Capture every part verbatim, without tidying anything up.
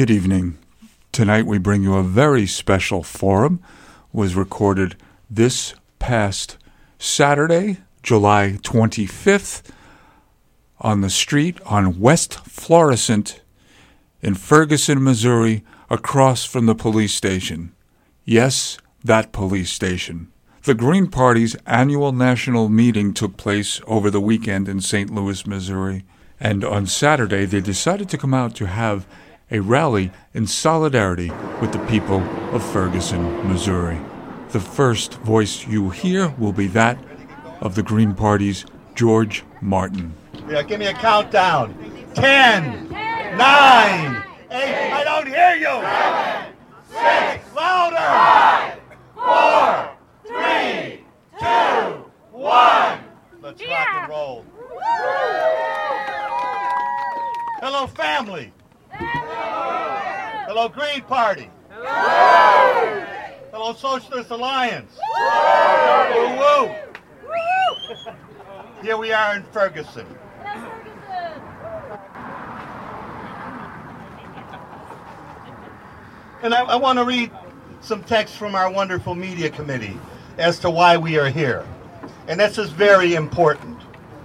Good evening. Tonight we bring you a very special forum. It was recorded this past Saturday, July twenty-fifth, on the street on West Florissant in Ferguson, Missouri, across from the police station. Yes, that police station. The Green Party's annual national meeting took place over the weekend in Saint Louis, Missouri, and on Saturday they decided to come out to have a rally in solidarity with the people of Ferguson, Missouri. The first voice you hear will be that of the Green Party's George Martin. Yeah, give me a countdown. Ten, nine, eight, I don't hear you. Seven, six, louder. Five, four, three, two, one. Let's yeah. rock and roll. Hello, family. Hello, Green Party. Hello, Hello Socialist Alliance. Woo woo. Here we are in Ferguson. And I, I want to read some text from our wonderful media committee as to why we are here. And this is very important.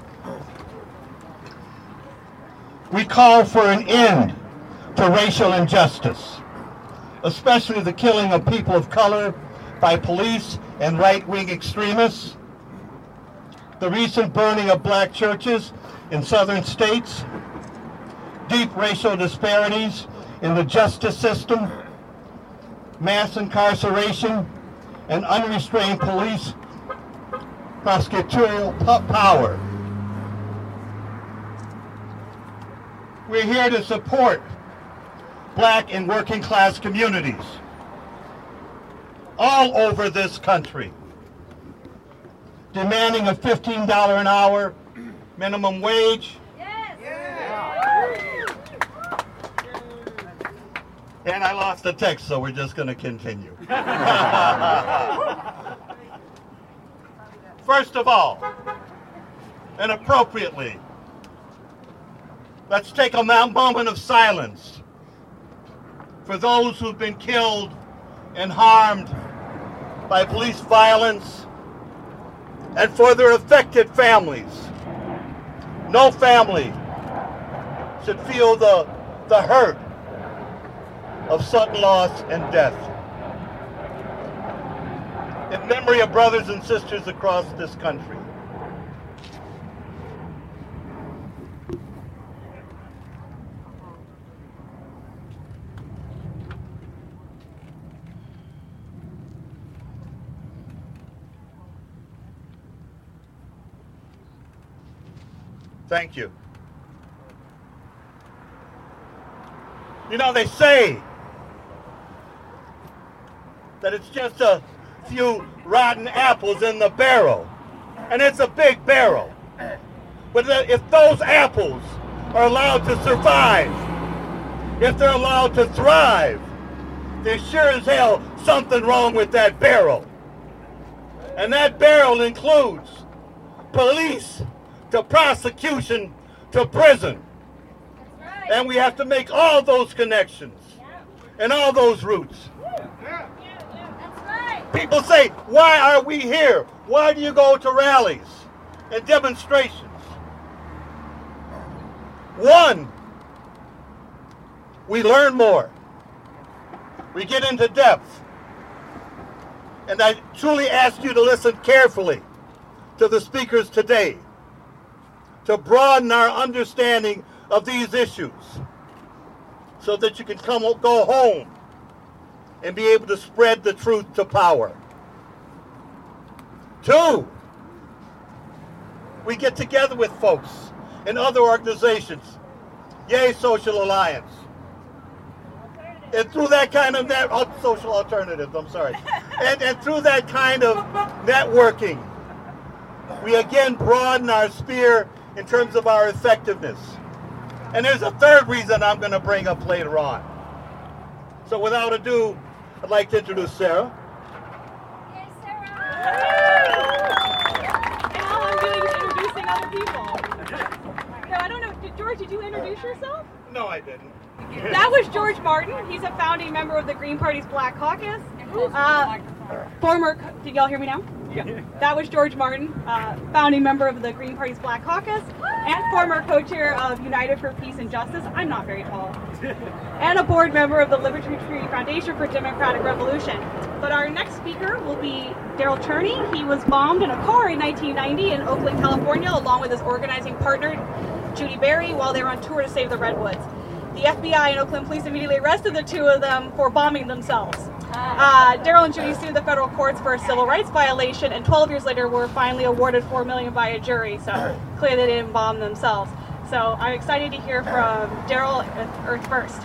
We call for an end to racial injustice, especially the killing of people of color by police and right-wing extremists, the recent burning of black churches in southern states, deep racial disparities in the justice system, mass incarceration, and unrestrained police prosecutorial power. We're here to support black and working class communities all over this country, demanding a fifteen dollars an hour minimum wage. Yes. Yes. And I lost the text, so we're just going to continue. First of all, and appropriately, let's take a moment of silence for those who've been killed and harmed by police violence, and for their affected families. No family should feel the, the hurt of sudden loss and death. In memory of brothers and sisters across this country. Thank you. You know, they say that it's just a few rotten apples in the barrel, and it's a big barrel. But if those apples are allowed to survive, if they're allowed to thrive, there's sure as hell something wrong with that barrel. And that barrel includes police to prosecution to prison. Right. And we have to make all those connections yeah. and all those routes. Yeah. Yeah, yeah. That's right. People say, why are we here? Why do you go to rallies and demonstrations? One, we learn more. We get into depth. And I truly ask you to listen carefully to the speakers today, to broaden our understanding of these issues so that you can come go home and be able to spread the truth to power. Two, we get together with folks in other organizations, Yay Social Alliance, and through that kind of net, oh, social alternatives, I'm sorry, and, and through that kind of networking, we again broaden our sphere in terms of our effectiveness. And there's a third reason I'm going to bring up later on. So without ado, I'd like to introduce Sarah. Yay, Sarah! And all I'm doing is introducing other people. No, I don't know. Did, George, did you introduce yourself? No, I didn't. That was George Martin. He's a founding member of the Green Party's Black Caucus. Uh, former, did y'all hear me now? Yeah. That was George Martin, uh, founding member of the Green Party's Black Caucus and former co-chair of United for Peace and Justice. I'm not very tall. And a board member of the Liberty Tree Foundation for Democratic Revolution. But our next speaker will be Daryl Cherney. He was bombed in a car in nineteen ninety in Oakland, California, along with his organizing partner, Judy Berry, while they were on tour to save the Redwoods. The F B I and Oakland police immediately arrested the two of them for bombing themselves. Uh, Daryl and Judy sued the federal courts for a civil rights violation, and twelve years later were finally awarded four million dollars by a jury, so clearly they didn't bomb themselves. So I'm excited to hear from Daryl at Earth First.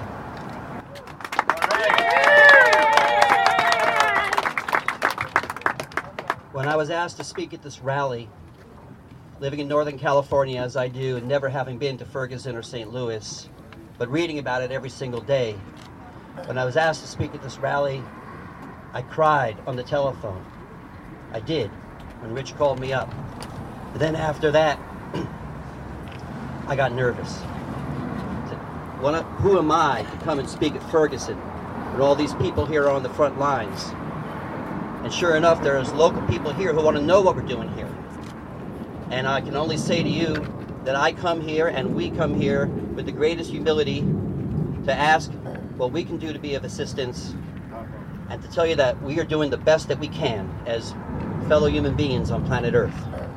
When I was asked to speak at this rally, living in Northern California as I do, and never having been to Ferguson or Saint Louis, but reading about it every single day, when I was asked to speak at this rally, I cried on the telephone. I did, when Rich called me up. But then after that, I got nervous. I said, what, who am I to come and speak at Ferguson when all these people here are on the front lines? And sure enough, there's local people here who want to know what we're doing here. And I can only say to you that I come here and we come here with the greatest humility to ask what we can do to be of assistance and to tell you that we are doing the best that we can as fellow human beings on planet Earth.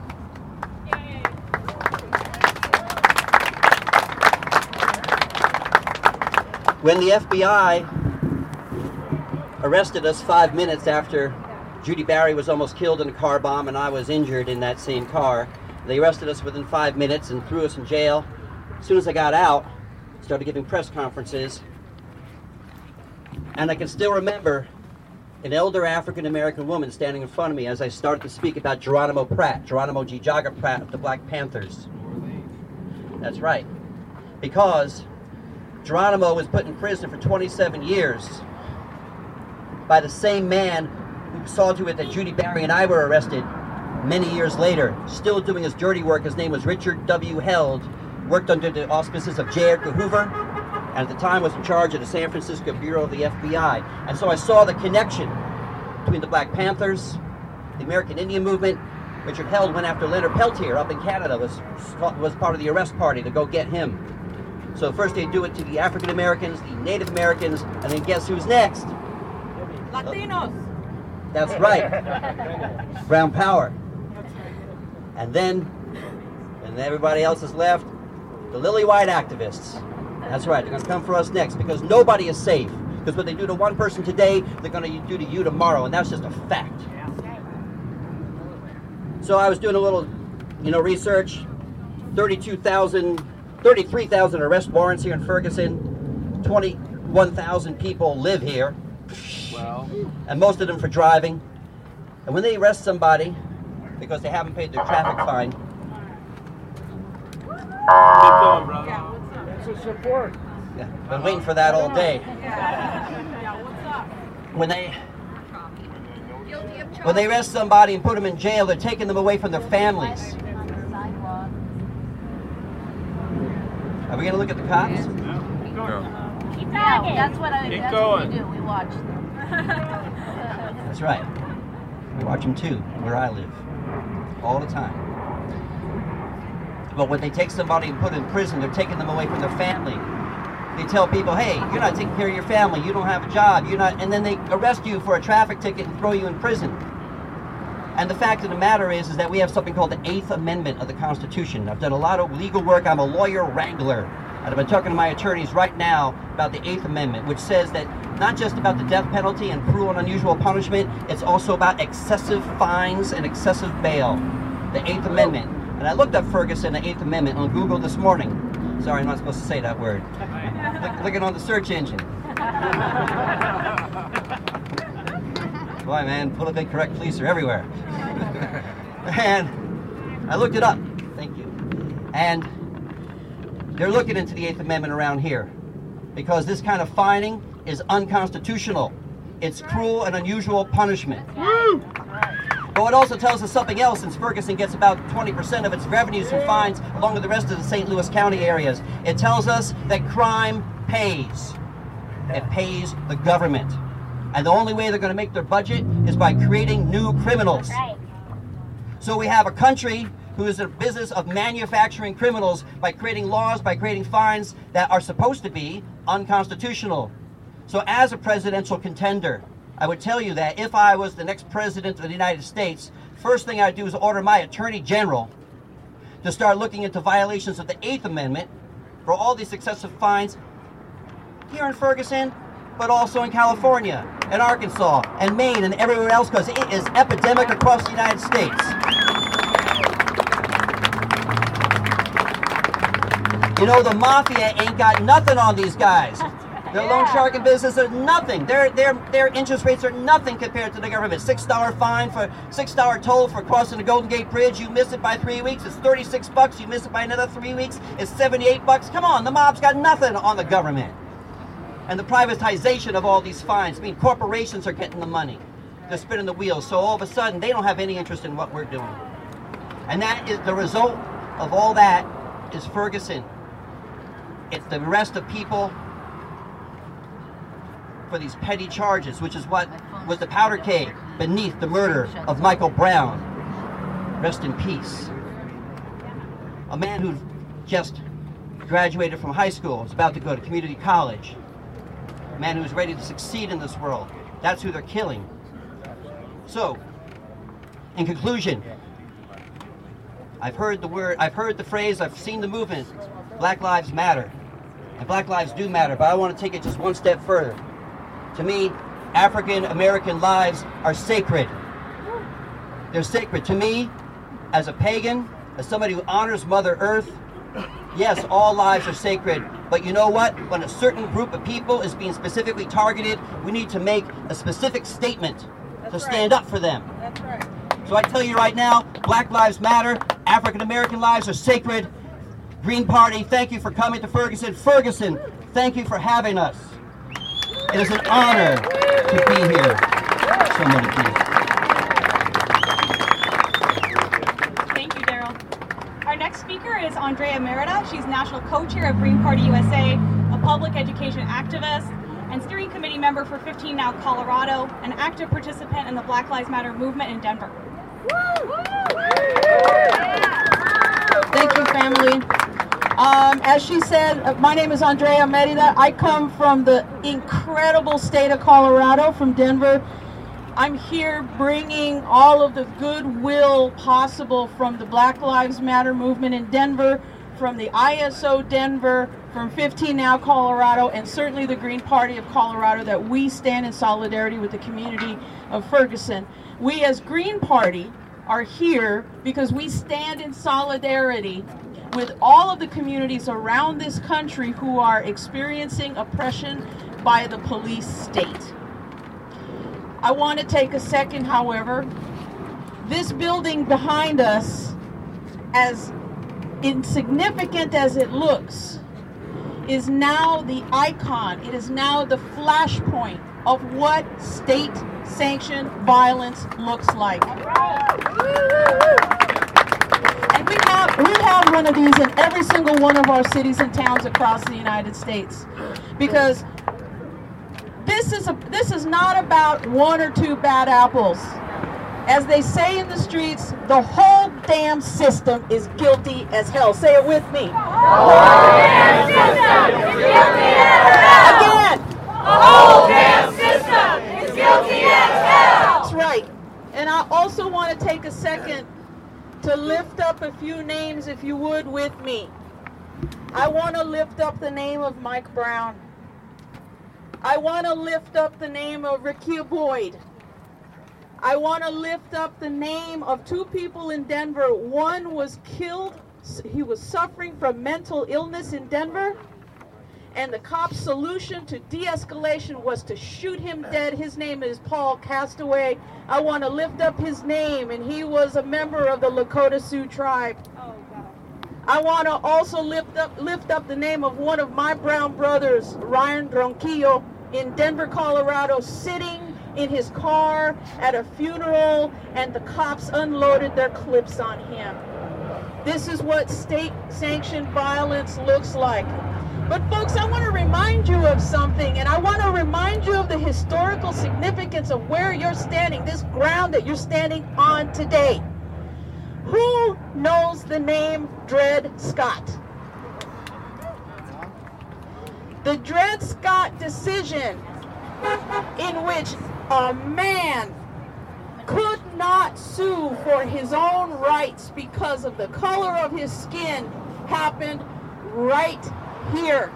When the F B I arrested us five minutes after Judy Berry was almost killed in a car bomb and I was injured in that same car, they arrested us within five minutes and threw us in jail. As soon as I got out, I started giving press conferences. And I can still remember an elder African-American woman standing in front of me as I started to speak about Geronimo Pratt, Geronimo G. Jaga Pratt of the Black Panthers. That's right. Because Geronimo was put in prison for twenty-seven years by the same man who saw to it that Judy Berry and I were arrested many years later, still doing his dirty work. His name was Richard W. Held, worked under the auspices of J. Edgar Hoover, and at the time was in charge of the San Francisco Bureau of the F B I. And so I saw the connection between the Black Panthers, the American Indian movement. Richard Held went after Leonard Peltier up in Canada, was, was part of the arrest party to go get him. So first they do it to the African Americans, the Native Americans, and then guess who's next? Latinos. That's right. Brown power. And then, and everybody else is left, the lily white activists. That's right, they're going to come for us next because nobody is safe. Because what they do to one person today, they're going to do to you tomorrow, and that's just a fact. So I was doing a little, you know, research. thirty-two thousand, thirty-three thousand arrest warrants here in Ferguson. twenty-one thousand people live here. Wow. And most of them for driving. And when they arrest somebody because they haven't paid their traffic fine. Keep going, brother. Yeah, what's up? That's a support. Yeah, been waiting for that all day. Yeah, what's up? When they when they arrest somebody and put them in jail, they're taking them away from their families. Are we going to look at the cops? No. Keep Yeah, talking. that's what I. Keep that's going. what we do. We watch them. That's right. We watch them too, where I live, all the time. But when they take somebody and put them in prison, they're taking them away from their family. They tell people, hey, you're not taking care of your family, you don't have a job, you're not, and then they arrest you for a traffic ticket and throw you in prison. And the fact of the matter is, is that we have something called the Eighth Amendment of the Constitution. I've done a lot of legal work, I'm a lawyer wrangler, and I've been talking to my attorneys right now about the Eighth Amendment, which says that not just about the death penalty and cruel and unusual punishment, it's also about excessive fines and excessive bail. The Eighth Amendment. And I looked up Ferguson, the Eighth Amendment, on Google this morning. Sorry, I'm not supposed to say that word. Look, looking on the search engine. Boy, man, politically correct police are everywhere. And I looked it up. Thank you. And they're looking into the Eighth Amendment around here because this kind of fining is unconstitutional. It's cruel and unusual punishment. But it also tells us something else, since Ferguson gets about twenty percent of its revenues from fines along with the rest of the Saint Louis County areas. It tells us that crime pays? It pays the government. And the only way they're going to make their budget is by creating new criminals. Right. So we have a country who is in the business of manufacturing criminals by creating laws, by creating fines that are supposed to be unconstitutional. So as a presidential contender, I would tell you that if I was the next president of the United States, first thing I'd do is order my Attorney General to start looking into violations of the Eighth Amendment for all these excessive fines here in Ferguson, but also in California, and Arkansas, and Maine, and everywhere else, because it is epidemic across the United States. You know, the mafia ain't got nothing on these guys. Their loan sharking business is nothing. Their their their interest rates are nothing compared to the government. Six dollar fine for six dollar toll for crossing the Golden Gate Bridge. You miss it by three weeks. It's thirty six bucks. You miss it by another three weeks. It's seventy eight bucks. Come on, the mob's got nothing on the government. And the privatization of all these fines. I mean, corporations are getting the money. They're spinning the wheels. So all of a sudden, they don't have any interest in what we're doing. And that is the result of all that is Ferguson. It's the arrest of people for these petty charges, which is what was the powder keg beneath the murder of Michael Brown. Rest in peace. A man who just graduated from high school, is about to go to community college. A man who's ready to succeed in this world. That's who they're killing. So, in conclusion, I've heard the word, I've heard the phrase, I've seen the movement, Black Lives Matter. And Black lives do matter, but I want to take it just one step further. To me, African American lives are sacred. They're sacred. To me, as a pagan, as somebody who honors Mother Earth, yes, all lives are sacred. But you know what? When a certain group of people is being specifically targeted, we need to make a specific statement to stand up for them. That's right. So I tell you right now, Black Lives Matter, African American lives are sacred. Green Party, thank you for coming to Ferguson. Ferguson, thank you for having us. It is an honor to be here. So many people. Thank you, Daryl. Our next speaker is Andrea Merida. She's National Co-Chair of Green Party U S A, a public education activist, and steering committee member for fifteen Now Colorado, an active participant in the Black Lives Matter movement in Denver. Thank you, family. Um, as she said, uh, my name is Andrea Merida. I come from the incredible state of Colorado, from Denver. I'm here bringing all of the goodwill possible from the Black Lives Matter movement in Denver, from the I S O Denver, from fifteen Now Colorado, and certainly the Green Party of Colorado, that we stand in solidarity with the community of Ferguson. We as Green Party are here because we stand in solidarity with all of the communities around this country who are experiencing oppression by the police state. I want to take a second, however. This building behind us, as insignificant as it looks, is now the icon. It is now the flashpoint of what state-sanctioned violence looks like. And we have, we have one of these in every single one of our cities and towns across the United States. Because this is, a, this is not about one or two bad apples. As they say in the streets, the whole damn system is guilty as hell. Say it with me. The whole damn system is guilty as hell. Again. The whole damn system is guilty as hell. That's right. And I also want to take a second to lift up a few names, if you would, with me. I want to lift up the name of Mike Brown. I want to lift up the name of Rekia Boyd. I want to lift up the name of two people in Denver. One was killed. He was suffering from mental illness in Denver. And the cop's solution to de-escalation was to shoot him dead. His name is Paul Castaway. I want to lift up his name, and he was a member of the Lakota Sioux tribe. Oh, God. I want to also lift up, lift up the name of one of my brown brothers, Ryan Ronquillo, in Denver, Colorado, sitting in his car at a funeral, and the cops unloaded their clips on him. This is what state-sanctioned violence looks like. But folks, I want to remind you of something, and I want to remind you of the historical significance of where you're standing, this ground that you're standing on today. Who knows the name Dred Scott? The Dred Scott decision, in which a man could not sue for his own rights because of the color of his skin, happened right here.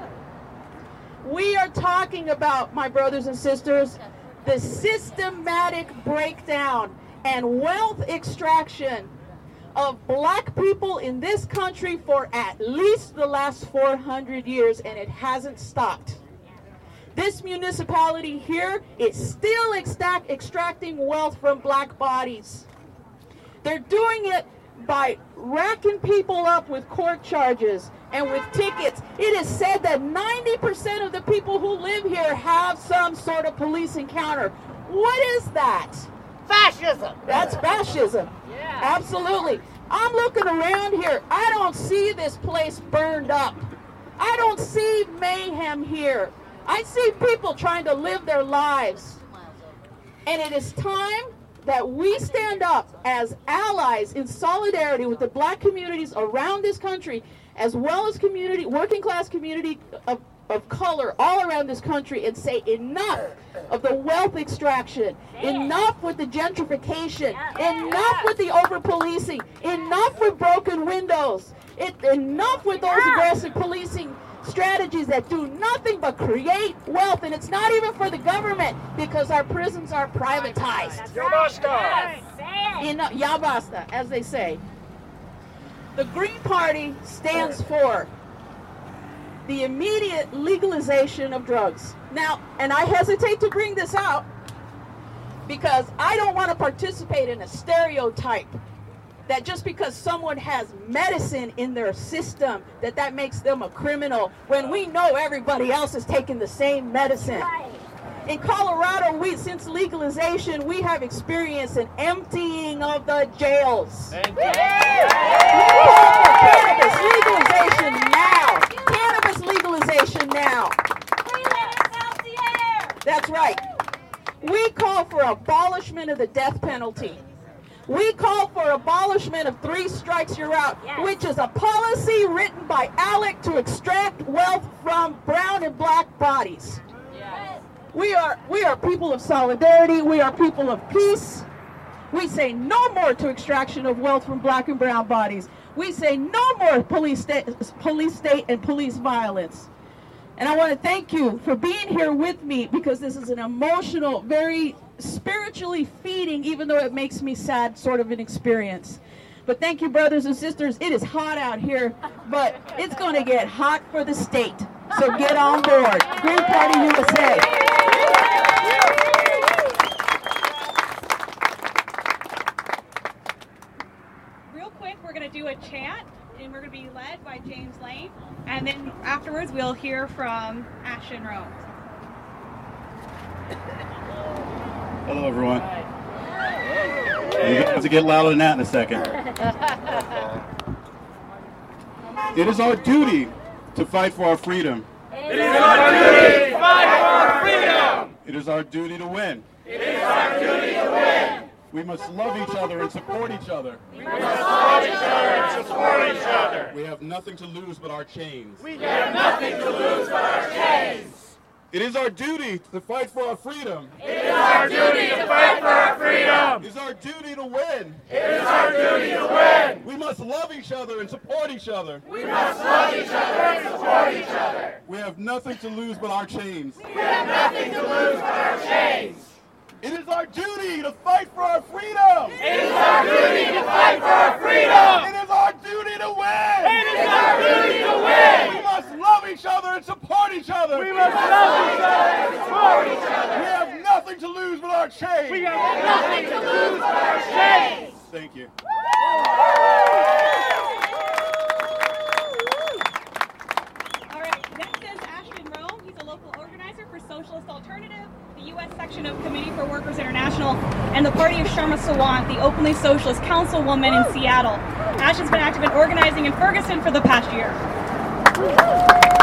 We are talking about, my brothers and sisters, the systematic breakdown and wealth extraction of black people in this country for at least the last four hundred years, and it hasn't stopped. This municipality here is still extract, extracting wealth from black bodies. They're doing it by racking people up with court charges and with tickets. It is said that ninety percent of the people who live here have some sort of police encounter. What is that? Fascism. That's fascism. Yeah. Absolutely. I'm looking around here. I don't see this place burned up. I don't see mayhem here. I see people trying to live their lives. And it is time that we stand up as allies in solidarity with the black communities around this country, as well as community, working class community of, of color all around this country, and say enough of the wealth extraction, enough with the gentrification, enough with the over-policing, enough with broken windows, it, enough with those aggressive policing strategies that do nothing but create wealth, and it's not even for the government because our prisons are privatized. Ya basta. In ya basta, as they say. The Green Party stands for the immediate legalization of drugs. Now, and I hesitate to bring this out because I don't want to participate in a stereotype that just because someone has medicine in their system, that that makes them a criminal, when we know everybody else is taking the same medicine. In Colorado, we, since legalization, we have experienced an emptying of the jails. We call for cannabis legalization now. Cannabis legalization now. That's right. We call for abolishment of the death penalty. We call for abolishment of three strikes you're out, yes. which is a policy written by ALEC to extract wealth from brown and black bodies. Yes. We are we are people of solidarity. We are people of peace. We say no more to extraction of wealth from black and brown bodies. We say no more police state, police state and police violence. And I want to thank you for being here with me, because this is an emotional, very spiritually feeding, even though it makes me sad, sort of an experience. But thank you, brothers and sisters. It is hot out here, but it's going to get hot for the state. So get on board. Green Party U S A. Real quick, we're going to do a chant, and we're going to be led by James Lane. And then afterwards, we'll hear from Ashton Rome. Hello, everyone. You guys will get louder than that in a second. It is our duty to fight for our freedom. It is our duty to fight for our freedom. It is our duty to win. It is our duty to win. We must love each other and support each other. We must love each other and support each other. We have nothing to lose but our chains. We have nothing to lose but our chains. It is our duty to fight for our freedom. It is our duty to fight for our freedom. It is our duty to win. It is our duty to win. We must love each other and support each other. We must love each other and support each other. We have nothing to lose but our chains. We have nothing to lose but our chains. It is our duty to fight for our freedom. It is our duty to fight for our freedom. It is our duty to win. It is our duty to win. We must love each other and support each other. We must love each other and support each other. We have nothing to lose but our chains. We have nothing to lose but our chains. Thank you. All right, next is Ashton Rome. He's a local organizer for Socialist Alternative, the U S section of Committee for Workers International, and the party of Sharma Sawant, the openly socialist councilwoman in Seattle. Ashton's been active in organizing in Ferguson for the past year.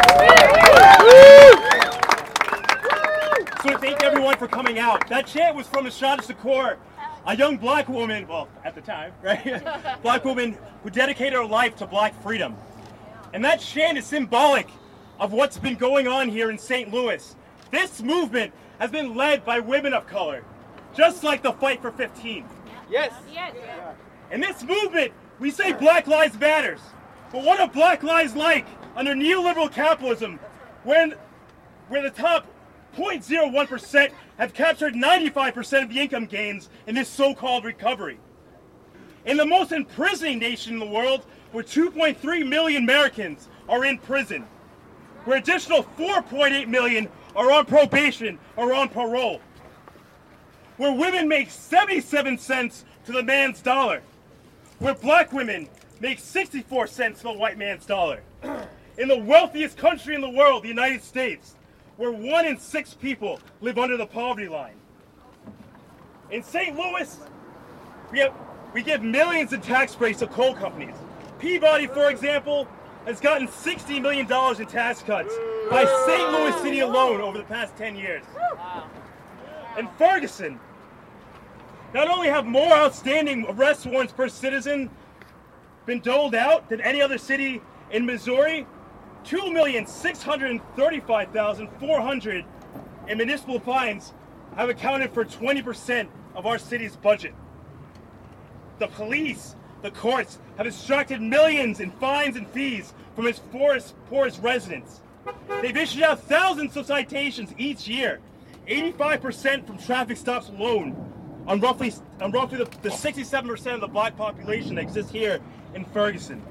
So thank everyone for coming out. That chant was from Ashada Shakur, a young black woman, well, at the time, right? Black woman who dedicated her life to black freedom. And that chant is symbolic of what's been going on here in Saint Louis. This movement has been led by women of color, just like the Fight for fifteen. Yes. Yes. In this movement, we say Black Lives Matters. But what are Black lives like under neoliberal capitalism when where the top zero point zero one percent have captured ninety-five percent of the income gains in this so-called recovery? In the most imprisoning nation in the world, where two point three million Americans are in prison, where additional four point eight million are on probation or on parole, where women make seventy-seven cents to the man's dollar, where black women make sixty-four cents to the white man's dollar, in the wealthiest country in the world, the United States, where one in six people live under the poverty line. In Saint Louis, we, have, we give millions in tax breaks to coal companies. Peabody, for example, has gotten sixty million dollars in tax cuts by Saint Louis City alone over the past ten years. In Ferguson, not only have more outstanding arrest warrants per citizen been doled out than any other city in Missouri, two million six hundred thirty-five thousand four hundred in municipal fines have accounted for twenty percent of our city's budget. The police, the courts have extracted millions in fines and fees from its poorest, poorest residents. They've issued out thousands of citations each year, eighty-five percent from traffic stops alone, on roughly, on roughly the, the sixty-seven percent of the black population that exists here in Ferguson.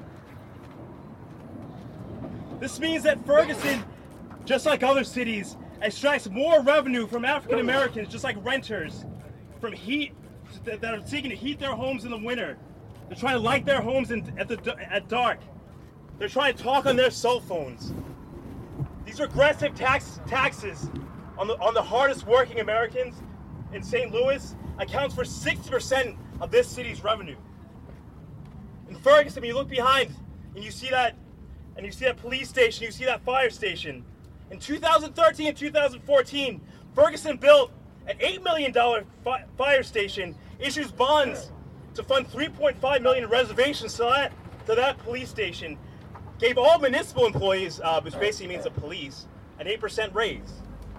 This means that Ferguson, just like other cities, extracts more revenue from African Americans, just like renters, from heat that are seeking to heat their homes in the winter. They're trying to light their homes in, at, the, at dark. They're trying to talk on their cell phones. These regressive tax, taxes on the, on the hardest working Americans in Saint Louis accounts for sixty percent of this city's revenue. In Ferguson, when you look behind and you see that, and you see that police station, you see that fire station. In two thousand thirteen and two thousand fourteen, Ferguson built an eight million dollars fi fire station, issues bonds to fund three point five million dollars in reservations to that, to that police station, gave all municipal employees, uh, which basically means the police, an eight percent raise.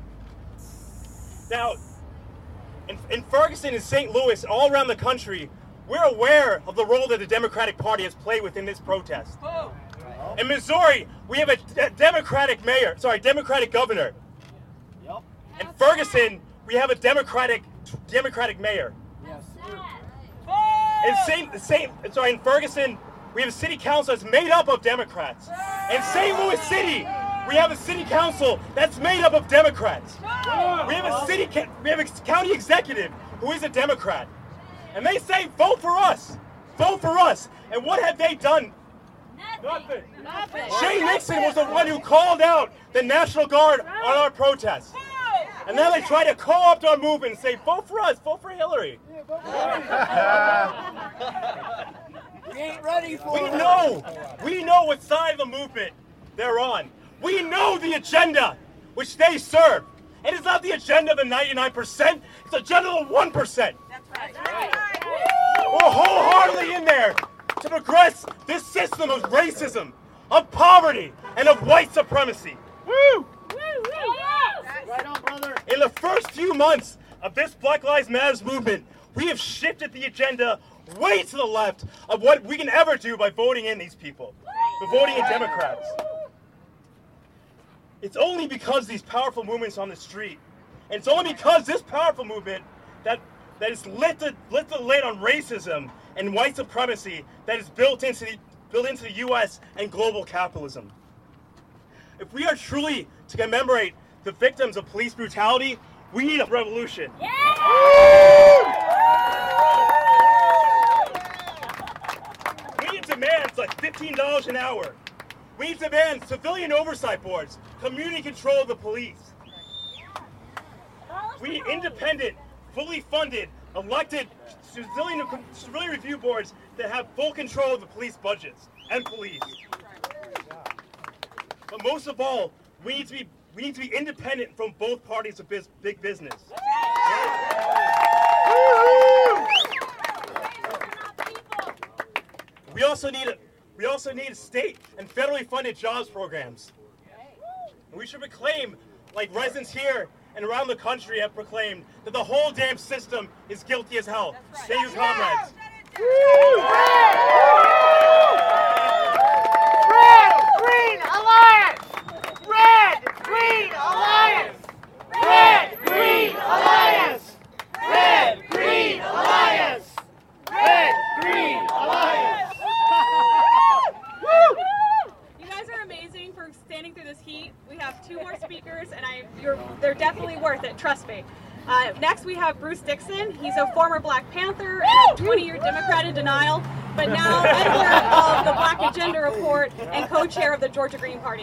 Now, in, in Ferguson and Saint Louis, all around the country, we're aware of the role that the Democratic Party has played within this protest. Oh. In Missouri, we have a, a Democratic mayor, sorry, Democratic governor. Yep. In Ferguson, we have a Democratic Democratic mayor. Yes. In Saint Saint sorry, in Ferguson, we have a city council that's made up of Democrats. In Saint Louis City, we have a city council that's made up of Democrats. We have a city we have a county executive who is a Democrat. And they say, vote for us. Vote for us. And what have they done? Nothing. Nothing. Shay Nixon was the one who called out the National Guard on our protests. And now they try to co-opt our movement and say, vote for us, vote for Hillary. We ain't ready for We it. know. We know what side of the movement they're on. We know the agenda which they serve. And it's not the agenda of the ninety-nine percent, it's the agenda of the one percent. That's right. We're wholeheartedly in there to progress this system of racism, of poverty, and of white supremacy. Woo! Right on, brother. In the first few months of this Black Lives Matter movement, we have shifted the agenda way to the left of what we can ever do by voting in these people, by voting in Democrats. It's only because these powerful movements on the street, and it's only because this powerful movement that that is lit the lit the lid on racism and white supremacy that is built into the built into the U S and global capitalism. If we are truly to commemorate the victims of police brutality, we need a revolution. Yeah! We need demands like fifteen dollars an hour. We need demands civilian oversight boards, community control of the police. We need independent, fully funded, elected civilian, civilian review boards that have full control of the police budgets and police. But most of all, we need to be we need to be independent from both parties of biz, big business. We also need a, we also need state and federally funded jobs programs. We should proclaim, like residents here and around the country have proclaimed, that the whole damn system is guilty as hell. Right. Thank you, comrades. Red Green Alliance! Red Green Alliance! Red Green Alliance! Red Green Alliance! Red Green Alliance! You guys are amazing for standing through this heat. We have two more speakers, and I, you're, they're definitely worth it. Trust me. Uh, next, we have Bruce Dixon. He's a former Black Panther and a twenty-year Democrat in denial, but now editor of the Black Agenda Report and co-chair of the Georgia Green Party.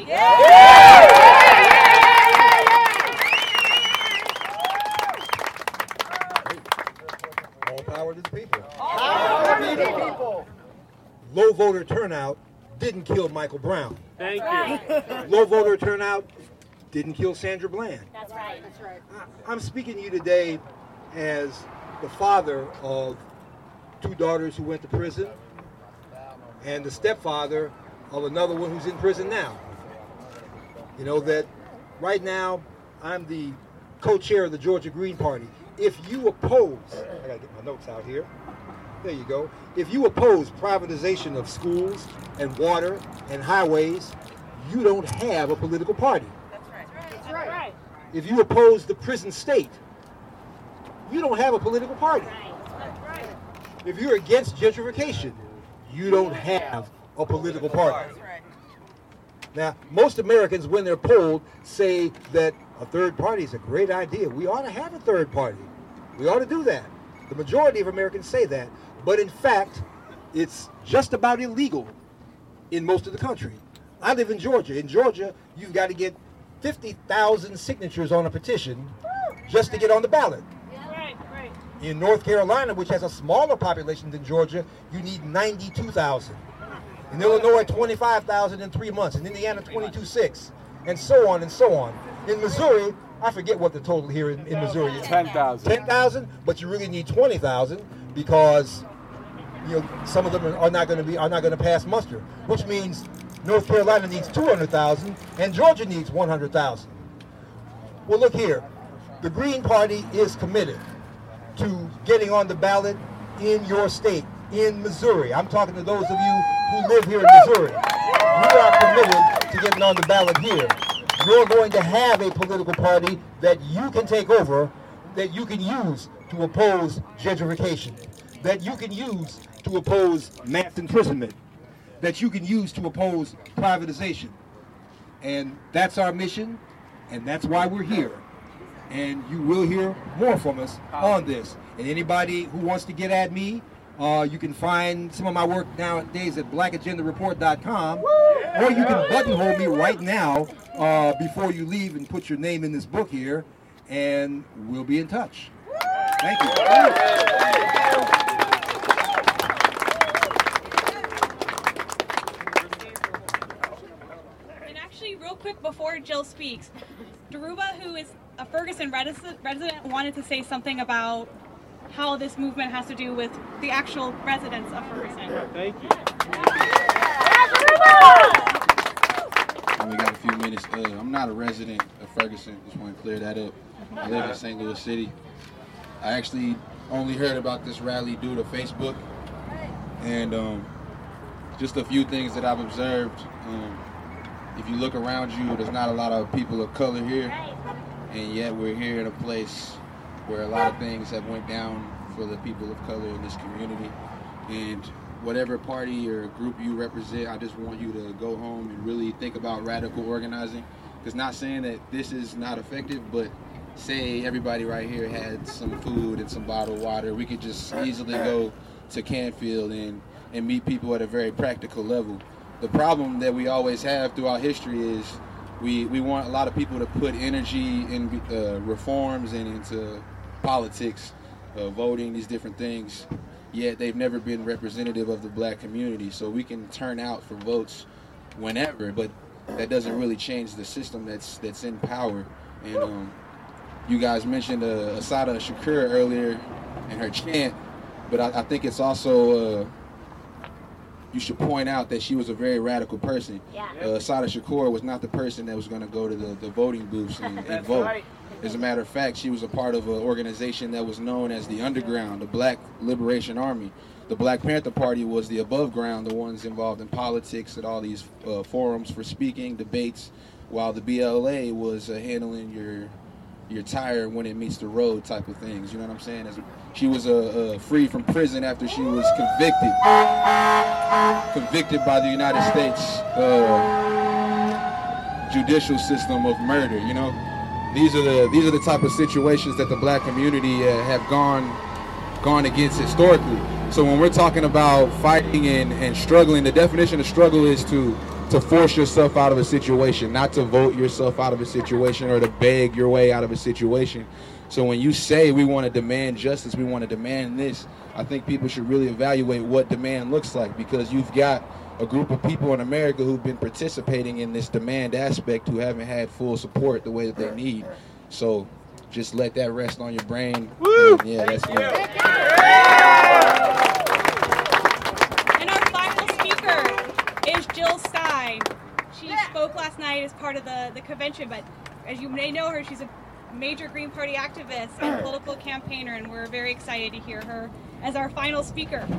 All power to the people. All power to the people. Low voter turnout didn't kill Michael Brown. Thank you. Low voter turnout didn't kill Sandra Bland. That's right. That's right. I'm speaking to you today as the father of two daughters who went to prison and the stepfather of another one who's in prison now. You know that right now I'm the co-chair of the Georgia Green Party. If you oppose, I gotta get my notes out here. There you go. If you oppose privatization of schools and water and highways, you don't have a political party. That's right. If you oppose the prison state, you don't have a political party. If you're against gentrification, you don't have a political party. Now, most Americans, when they're polled, say that a third party is a great idea. We ought to have a third party. We ought to do that. The majority of Americans say that. But in fact, it's just about illegal in most of the country. I live in Georgia. In Georgia, you've got to get fifty thousand signatures on a petition just to get on the ballot. Right, right. In North Carolina, which has a smaller population than Georgia, you need ninety-two thousand. In Illinois, twenty-five thousand in three months. In Indiana, twenty-two point six. And so on and so on. In Missouri, I forget what the total here in, in Missouri is. ten thousand. ten thousand, but you really need twenty thousand because you know some of them are not going to be are not going to pass muster, which means North Carolina needs two hundred thousand and Georgia needs one hundred thousand. Well, look here. The Green Party is committed to getting on the ballot in your state, in Missouri. I'm talking to those of you who live here in Missouri. We are committed to getting on the ballot here. You're going to have a political party that you can take over, that you can use to oppose gentrification, that you can use to oppose mass imprisonment, that you can use to oppose privatization. And that's our mission, and that's why we're here. And you will hear more from us on this. And anybody who wants to get at me, uh, you can find some of my work nowadays at black agenda report dot com, or you can buttonhole me right now uh, before you leave and put your name in this book here, and we'll be in touch. Thank you. And actually, real quick before Jill speaks, Daruba, who is a Ferguson resident, wanted to say something about how this movement has to do with the actual residents of Ferguson. Thank you. We got a few minutes. Uh, I'm not a resident of Ferguson. Just want to clear that up. I live in Saint Louis City. I actually only heard about this rally due to Facebook, and um, just a few things that I've observed. Um, if you look around you, there's not a lot of people of color here, and yet we're here in a place where a lot of things have went down for the people of color in this community. And whatever party or group you represent, I just want you to go home and really think about radical organizing. Because not saying that this is not effective, but say everybody right here had some food and some bottled water, we could just easily go to Canfield and, and meet people at a very practical level. The problem that we always have throughout history is we, we want a lot of people to put energy in uh, reforms and into politics, uh, voting, these different things, yet they've never been representative of the black community. So we can turn out for votes whenever, but that doesn't really change the system that's that's in power. And um, you guys mentioned uh, Assata Shakur earlier and her chant, but I, I think it's also uh, you should point out that she was a very radical person. Yeah. Uh, Assata Shakur was not the person that was going to go to the, the voting booths and, and vote. Right. As a matter of fact, she was a part of an organization that was known as the Underground, the Black Liberation Army. The Black Panther Party was the above ground, the ones involved in politics at all these uh, forums for speaking, debates, while the B L A was uh, handling your your tire when it meets the road type of things. You know what I'm saying? As she was uh, uh, free from prison after she was convicted, convicted by the United States uh, judicial system of murder. You know. These are the these are the type of situations that the black community uh, have gone gone against historically. So when we're talking about fighting and, and struggling, the definition of struggle is to to force yourself out of a situation, not to vote yourself out of a situation or to beg your way out of a situation. So when you say we want to demand justice, we want to demand this, I think people should really evaluate what demand looks like, because you've got a group of people in America who've been participating in this demand aspect who haven't had full support the way that they need. So just let that rest on your brain. Woo! And yeah, that's me. And our final speaker is Jill Stein. She spoke last night as part of the, the convention, but as you may know her, she's a major Green Party activist and political campaigner, and we're very excited to hear her as our final speaker.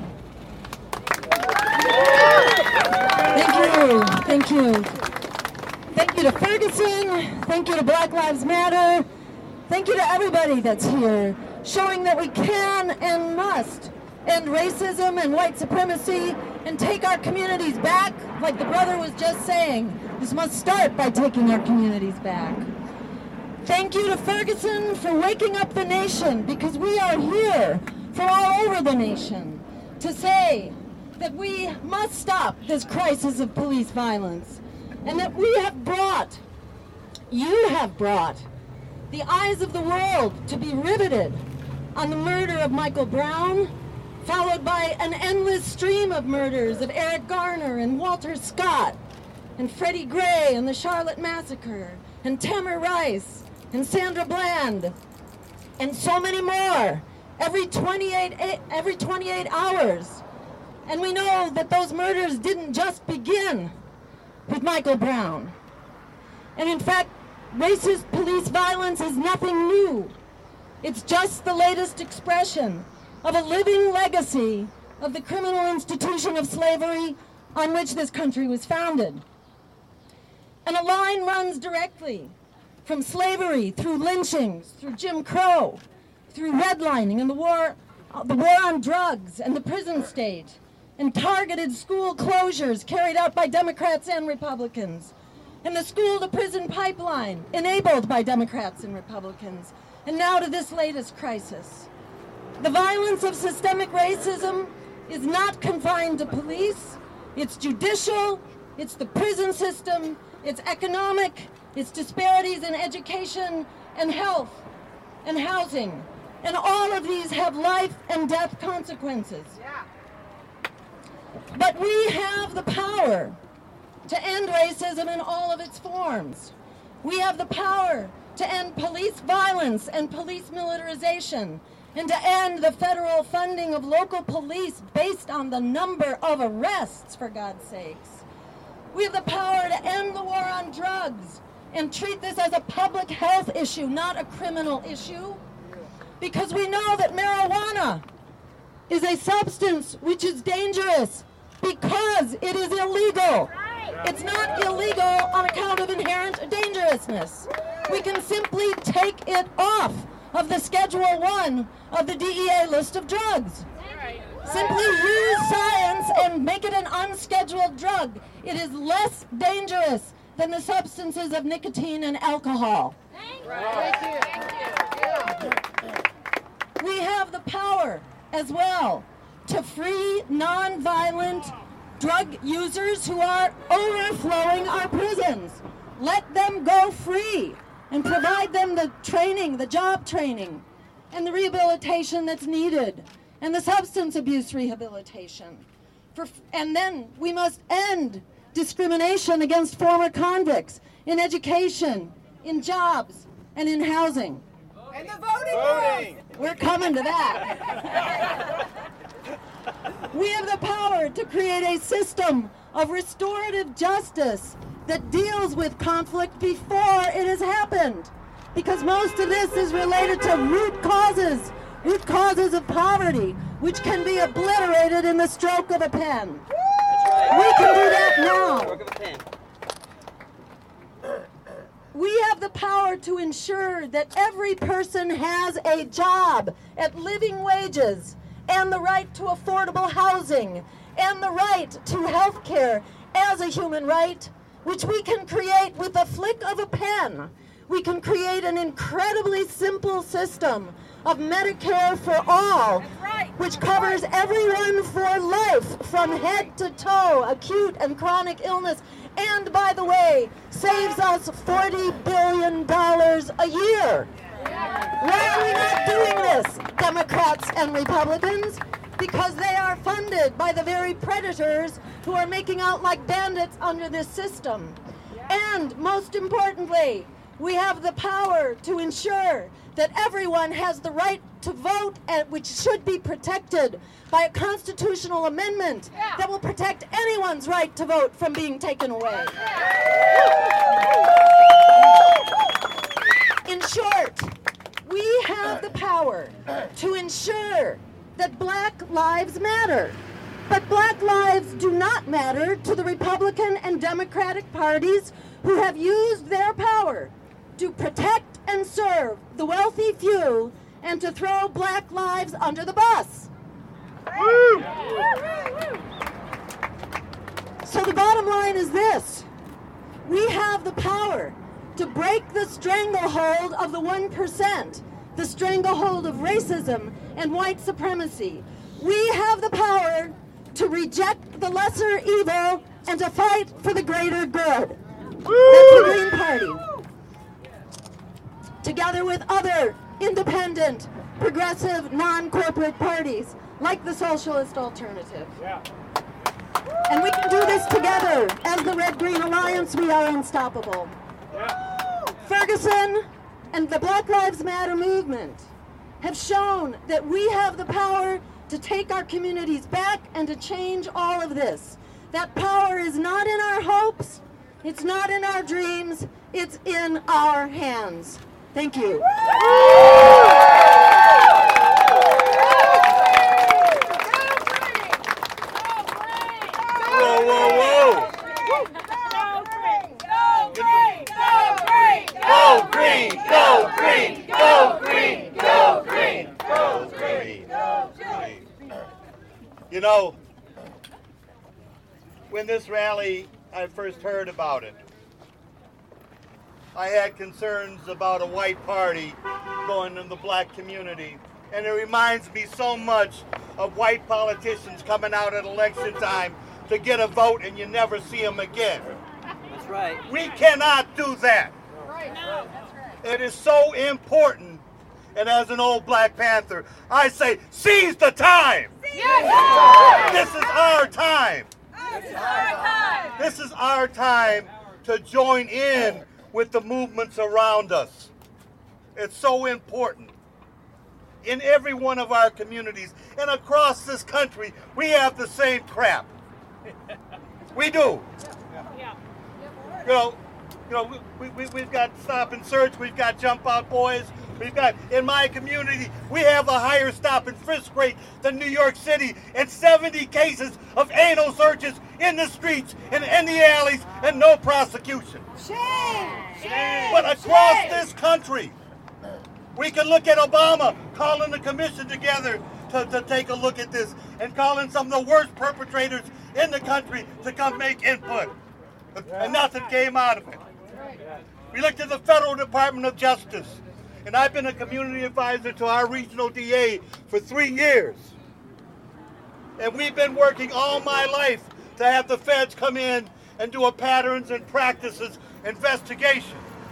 Thank you, thank you. Thank you to Ferguson, thank you to Black Lives Matter, thank you to everybody that's here, showing that we can and must end racism and white supremacy and take our communities back, like the brother was just saying. This must start by taking our communities back. Thank you to Ferguson for waking up the nation, because we are here from all over the nation to say that we must stop this crisis of police violence, and that we have brought, you have brought, the eyes of the world to be riveted on the murder of Michael Brown, followed by an endless stream of murders of Eric Garner and Walter Scott, and Freddie Gray and the Charlotte Massacre, and Tamir Rice, and Sandra Bland, and so many more, every twenty-eight, every twenty-eight hours. And we know that those murders didn't just begin with Michael Brown. And in fact, racist police violence is nothing new. It's just the latest expression of a living legacy of the criminal institution of slavery on which this country was founded. And a line runs directly from slavery through lynchings, through Jim Crow, through redlining and the war, uh, the war on drugs and the prison state, and targeted school closures carried out by Democrats and Republicans, and the school-to-prison pipeline enabled by Democrats and Republicans, and now to this latest crisis. The violence of systemic racism is not confined to police. It's judicial, it's the prison system, it's economic, it's disparities in education and health and housing, and all of these have life and death consequences. Yeah. But we have the power to end racism in all of its forms. We have the power to end police violence and police militarization, and to end the federal funding of local police based on the number of arrests, for God's sakes. We have the power to end the war on drugs and treat this as a public health issue, not a criminal issue, because we know that marijuana is a substance which is dangerous because it is illegal. It's not illegal on account of inherent dangerousness. We can simply take it off of the Schedule One of the D E A list of drugs. Simply use science and make it an unscheduled drug. It is less dangerous than the substances of nicotine and alcohol. We have the power as well to free non-violent drug users who are overflowing our prisons. Let them go free and provide them the training, the job training, and the rehabilitation that's needed, and the substance abuse rehabilitation. For, and then we must end discrimination against former convicts in education, in jobs, and in housing. And the voting. voting. We're coming to that. We have the power to create a system of restorative justice that deals with conflict before it has happened. Because most of this is related to root causes, root causes of poverty, which can be obliterated in the stroke of a pen. That's right. We can do that now. Stroke of a pen. We have the power to ensure that every person has a job at living wages, and the right to affordable housing, and the right to health care as a human right, which we can create with a flick of a pen. We can create an incredibly simple system of Medicare for all, which covers everyone for life, from head to toe, acute and chronic illness, and, by the way, saves us forty billion dollars a year. Why are we not doing this, Democrats and Republicans? Because they are funded by the very predators who are making out like bandits under this system. And, most importantly, we have the power to ensure that everyone has the right to vote, and which should be protected by a constitutional amendment yeah. that will protect anyone's right to vote from being taken away. In short, we have the power to ensure that Black Lives Matter. But Black lives do not matter to the Republican and Democratic parties who have used their power to protect and serve the wealthy few and to throw Black lives under the bus. Woo! So the bottom line is this. We have the power to break the stranglehold of the one percent, the stranglehold of racism and white supremacy. We have the power to reject the lesser evil and to fight for the greater good. That's the Green Party. Together with other independent, progressive, non-corporate parties like the Socialist Alternative. Yeah. And we can do this together. As the Red-Green Alliance, we are unstoppable. Yeah. Ferguson and the Black Lives Matter movement have shown that we have the power to take our communities back and to change all of this. That power is not in our hopes, it's not in our dreams, it's in our hands. Thank you. Whoa, whoa, whoa. Go green, go green, go green, go green, go green, go green. You know, when this rally, I first heard about it, I had concerns about a white party going in the black community. And it reminds me so much of white politicians coming out at election time to get a vote and you never see them again. That's right. We cannot do that. Right. No, that's right. It is so important. And as an old Black Panther, I say, seize the time. Yes. This is our time. This is our time. This is our time to join in with the movements around us. It's so important. In every one of our communities and across this country, we have the same crap. We do. Yeah. You know, you know, we, we, we've got Stop and Search, we've got Jump Out Boys, we've got, in my community, we have a higher stop and frisk rate than New York City, and seventy cases of anal searches in the streets and in the alleys and no prosecution. Shame! Shame! But across Shame. this country, we can look at Obama calling the commission together to, to take a look at this and calling some of the worst perpetrators in the country to come make input. And nothing came out of it. We looked at the Federal Department of Justice, and I've been a community advisor to our regional D A for three years. And we've been working all my life to have the feds come in and do a patterns and practices investigation.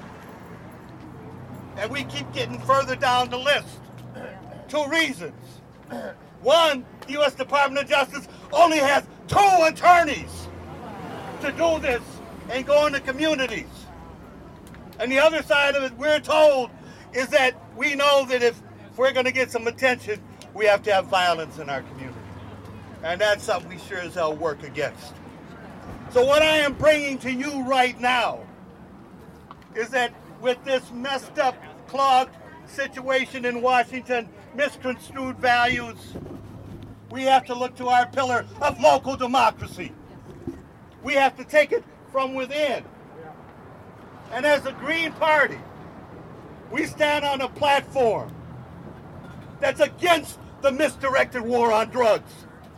And we keep getting further down the list. Two reasons. One, the U S Department of Justice only has two attorneys. to do this and go into communities. And the other side of it, we're told, is that we know that if we're going to get some attention, we have to have violence in our community. And that's something we sure as hell work against. So what I am bringing to you right now is that with this messed up, clogged situation in Washington, misconstrued values, we have to look to our pillar of local democracy. We have to take it from within. And as a Green Party, we stand on a platform that's against the misdirected war on drugs.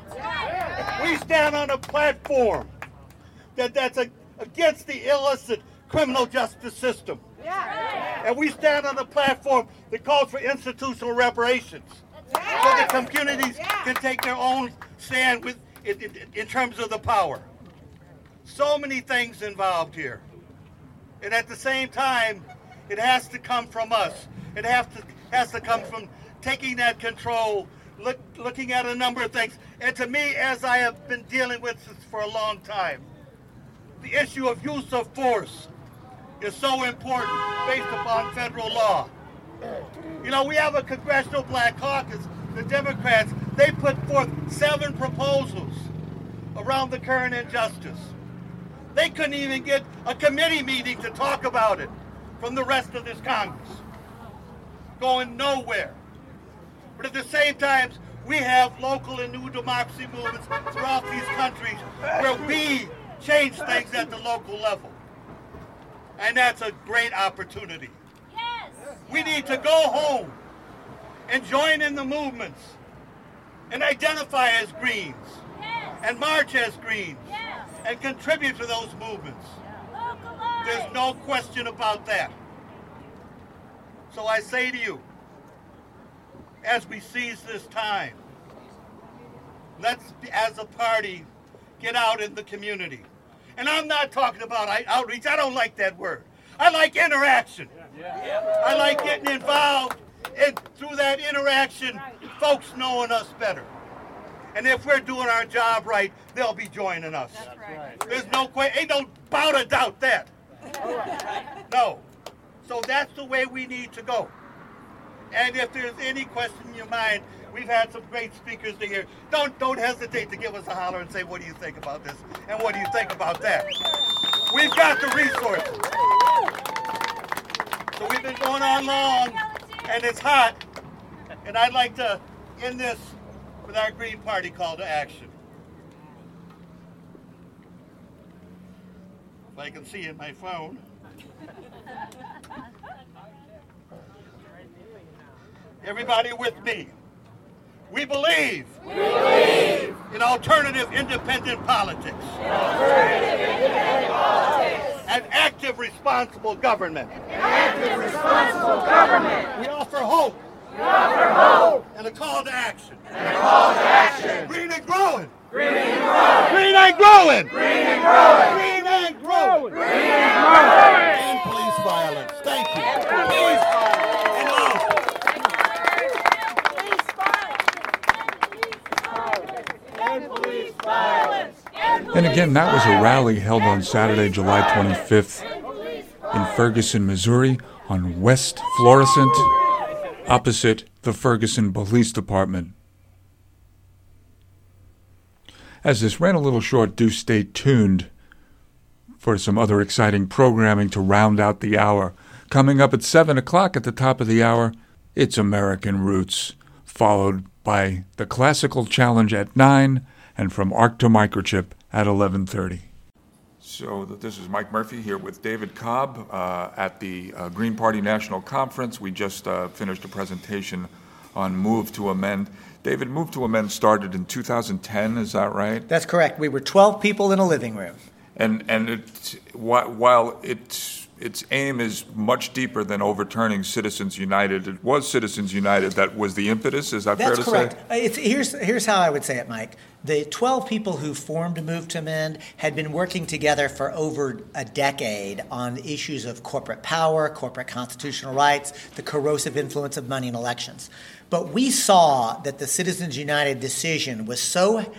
We stand on a platform that, that's a, against the illicit criminal justice system. And we stand on a platform that calls for institutional reparations so that communities can take their own stand with, in, in, in terms of the power. So many things involved here. And at the same time, it has to come from us. It has to, has to come from taking that control, look, looking at a number of things. And to me, as I have been dealing with this for a long time, the issue of use of force is so important based upon federal law. You know, we have a Congressional Black Caucus, the Democrats, they put forth seven proposals around the current injustice. They couldn't even get a committee meeting to talk about it from the rest of this Congress. Going nowhere. But at the same time, we have local and new democracy movements throughout these countries where we change things at the local level. And that's a great opportunity. Yes. We need to go home and join in the movements and identify as Greens. Yes. And march as Greens. Yes. And contribute to those movements. Localize. There's no question about that. So I say to you, as we seize this time, let's, as a party, get out in the community. And I'm not talking about outreach. I don't like that word. I like interaction. I like getting involved, and through that interaction, folks knowing us better. And if we're doing our job right, they'll be joining us. That's right. There's no question, ain't no bout of doubt that. No. So that's the way we need to go. And if there's any question in your mind, we've had some great speakers to hear. Don't don't hesitate to give us a holler and say, what do you think about this? And what do you think about that? We've got the resources. So we've been going on long, and it's hot. And I'd like to end this with our Green Party call to action. If I can see in my phone. Everybody with me. We believe, we believe in alternative independent politics. In alternative independent politics. And active responsible government. And active responsible government. We offer hope. We offer hope. And a call to action. And a call to action. Green and growing. Green and growing. Green and growing. Green and growing. Green and growing. Green and growing. And police violence. Thank you. And police and love. And again, that was a rally held on Saturday, July twenty-fifth in Ferguson, Missouri, on West Florissant, opposite the Ferguson Police Department. As this ran a little short, do stay tuned for some other exciting programming to round out the hour. Coming up at seven o'clock at the top of the hour, it's American Roots, followed by the Classical Challenge at nine, and From Arc to Microchip at eleven thirty. So this is Mike Murphy here with David Cobb uh, at the uh, Green Party National Conference. We just uh, finished a presentation on Move to Amend. David, Move to Amend started in two thousand ten, is that right? That's correct. We were twelve people in a living room. And and it, while it, its aim is much deeper than overturning Citizens United, it was Citizens United that was the impetus. Is that That's fair to correct. say? It's, here's, here's how I would say it, Mike. The twelve people who formed Move to Amend had been working together for over a decade on issues of corporate power, corporate constitutional rights, the corrosive influence of money in elections. But we saw that the Citizens United decision was so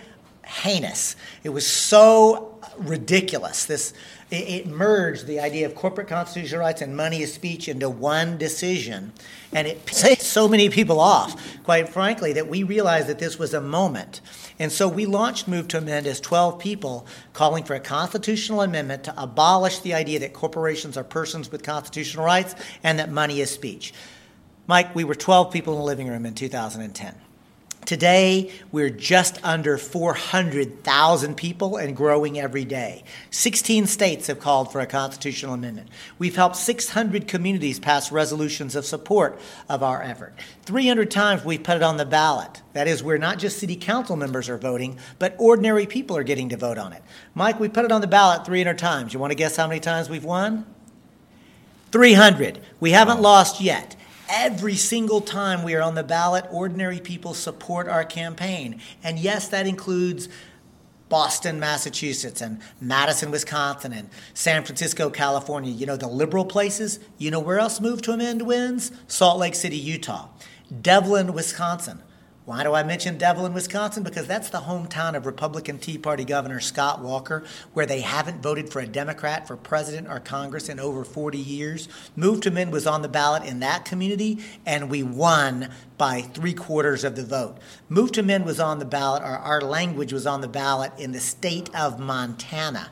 heinous. It was so ridiculous. This it, it merged the idea of corporate constitutional rights and money is speech into one decision, and it pissed so many people off, quite frankly, that we realized that this was a moment. And so we launched Move to Amend as twelve people calling for a constitutional amendment to abolish the idea that corporations are persons with constitutional rights and that money is speech. Mike, we were twelve people in the living room in two thousand ten. Today, we're just under four hundred thousand people and growing every day. sixteen states have called for a constitutional amendment. We've helped six hundred communities pass resolutions of support of our effort. three hundred times we've put it on the ballot. That is, where not just city council members are voting, but ordinary people are getting to vote on it. Mike, we put it on the ballot three hundred times. You want to guess how many times we've won? three hundred. We haven't lost yet. Every single time we are on the ballot, ordinary people support our campaign. And yes, that includes Boston, Massachusetts, and Madison, Wisconsin, and San Francisco, California. You know, the liberal places. You know where else Move to Amend wins? Salt Lake City, Utah. Devlin, Wisconsin. Why do I mention Devlin, Wisconsin? Because that's the hometown of Republican Tea Party Governor Scott Walker, where they haven't voted for a Democrat for president or Congress in over forty years. Move to Amend was on the ballot in that community, and we won by three quarters of the vote. Move to Amend was on the ballot, or our language was on the ballot in the state of Montana.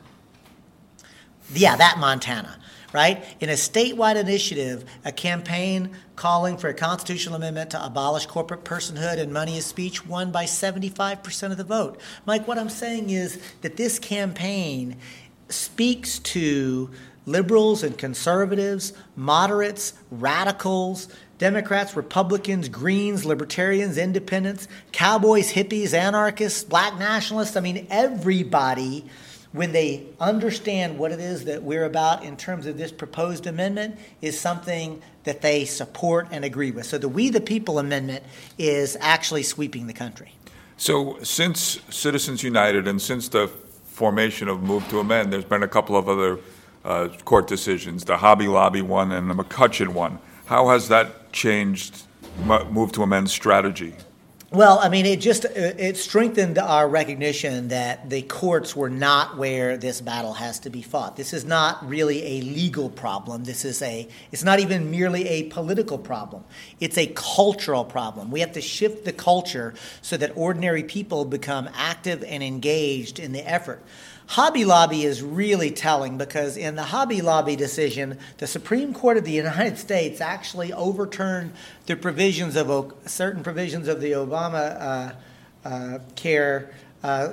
Yeah, that Montana. Right? In a statewide initiative, a campaign calling for a constitutional amendment to abolish corporate personhood and money is speech won by seventy-five percent of the vote. Mike, what I'm saying is that this campaign speaks to liberals and conservatives, moderates, radicals, Democrats, Republicans, Greens, Libertarians, Independents, cowboys, hippies, anarchists, black nationalists. I mean, everybody, when they understand what it is that we're about in terms of this proposed amendment, is something that they support and agree with. So the We the People amendment is actually sweeping the country. So since Citizens United and since the formation of Move to Amend, there's been a couple of other uh, court decisions, the Hobby Lobby one and the McCutcheon one. How has that changed Move to Amend's strategy? Well, I mean, it just it strengthened our recognition that the courts were not where this battle has to be fought. This is not really a legal problem. This is a it's not even merely a political problem. It's a cultural problem. We have to shift the culture so that ordinary people become active and engaged in the effort. Hobby Lobby is really telling because in the Hobby Lobby decision, the Supreme Court of the United States actually overturned the provisions of certain provisions of the Obama uh, uh, care uh,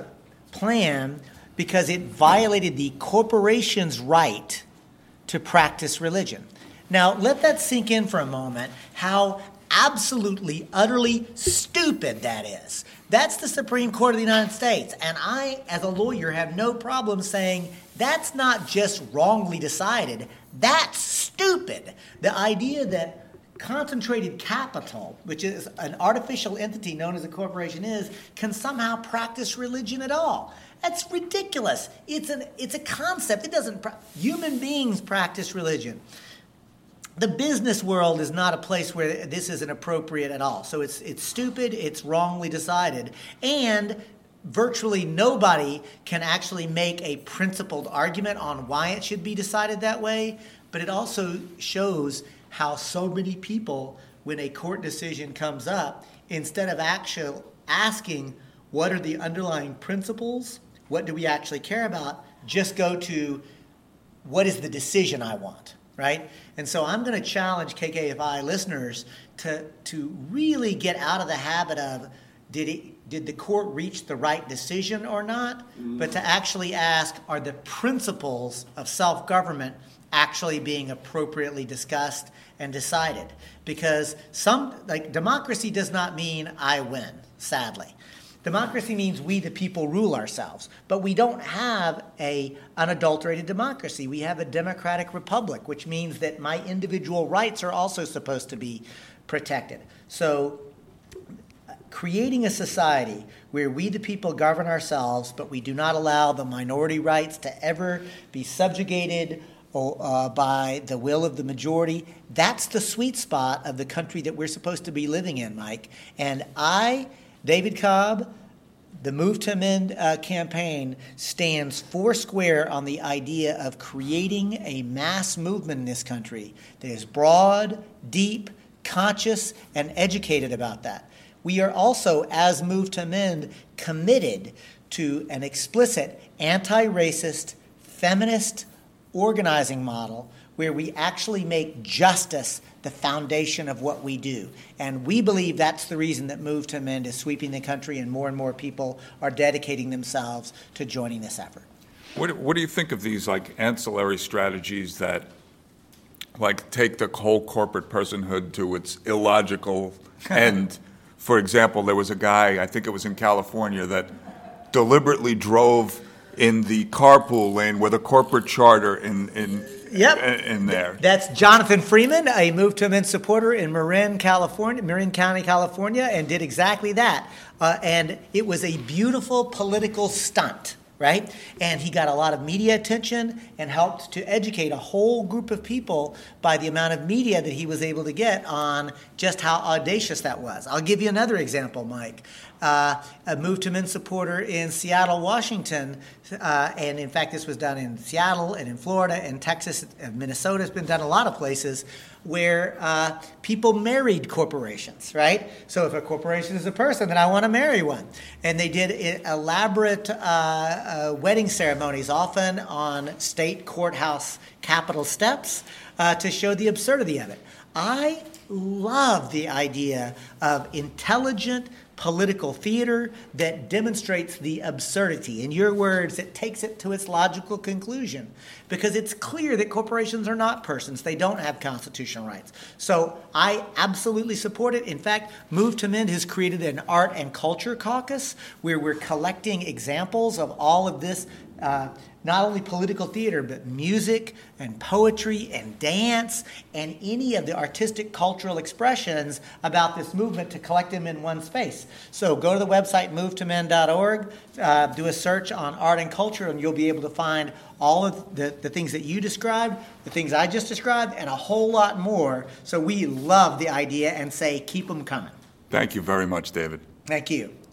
plan because it violated the corporation's right to practice religion. Now, let that sink in for a moment, how absolutely, utterly stupid that is. That's the Supreme Court of the United States. And I, as a lawyer, have no problem saying that's not just wrongly decided. That's stupid. The idea that concentrated capital, which is an artificial entity known as a corporation is, can somehow practice religion at all. That's ridiculous. It's an it's a concept. It doesn't. Pra- Human beings practice religion. The business world is not a place where this isn't appropriate at all. So it's it's stupid, it's wrongly decided, and virtually nobody can actually make a principled argument on why it should be decided that way, but it also shows how so many people, when a court decision comes up, instead of actually asking what are the underlying principles, what do we actually care about, just go to what is the decision I want. Right? And so I'm going to challenge K K F I listeners to to really get out of the habit of did it, did the court reach the right decision or not, mm-hmm. but to actually ask, are the principles of self-government actually being appropriately discussed and decided? Because some, like, democracy does not mean I win, sadly. Democracy means we, the people, rule ourselves. But we don't have a unadulterated democracy. We have a democratic republic, which means that my individual rights are also supposed to be protected. So creating a society where we, the people, govern ourselves, but we do not allow the minority rights to ever be subjugated uh, by the will of the majority, that's the sweet spot of the country that we're supposed to be living in, Mike. And I... David Cobb, The Move to Amend uh, campaign stands foursquare on the idea of creating a mass movement in this country that is broad, deep, conscious, and educated about that. We are also, as Move to Amend, committed to an explicit anti-racist, feminist organizing model where we actually make justice the foundation of what we do. And we believe that's the reason that Move to Amend is sweeping the country and more and more people are dedicating themselves to joining this effort. What, what do you think of these like ancillary strategies that like take the whole corporate personhood to its illogical end? For example, there was a guy, I think it was in California, that deliberately drove in the carpool lane with a corporate charter in in Yep. in there. That's Jonathan Freeman, a Move to Amend supporter in Marin, California, Marin County, California, and did exactly that. Uh, and it was a beautiful political stunt, right? And he got a lot of media attention and helped to educate a whole group of people by the amount of media that he was able to get on just how audacious that was. I'll give you another example, Mike. Uh, a Move to Amend supporter in Seattle, Washington, uh, and in fact this was done in Seattle and in Florida and Texas and Minnesota. It's been done a lot of places where uh, people married corporations, right? So if a corporation is a person, then I want to marry one. And they did elaborate uh, uh, wedding ceremonies, often on state courthouse Capitol steps, uh, to show the absurdity of it. I love the idea of intelligent political theater that demonstrates the absurdity. In your words, it takes it to its logical conclusion because it's clear that corporations are not persons. They don't have constitutional rights. So I absolutely support it. In fact, Move to Amend has created an art and culture caucus where we're collecting examples of all of this, uh, not only political theater, but music and poetry and dance and any of the artistic cultural expressions about this movement to collect them in one space. So go to the website move to amend dot org, uh, do a search on art and culture, and you'll be able to find all of the, the things that you described, the things I just described, and a whole lot more. So we love the idea and say, keep them coming. Thank you very much, David. Thank you.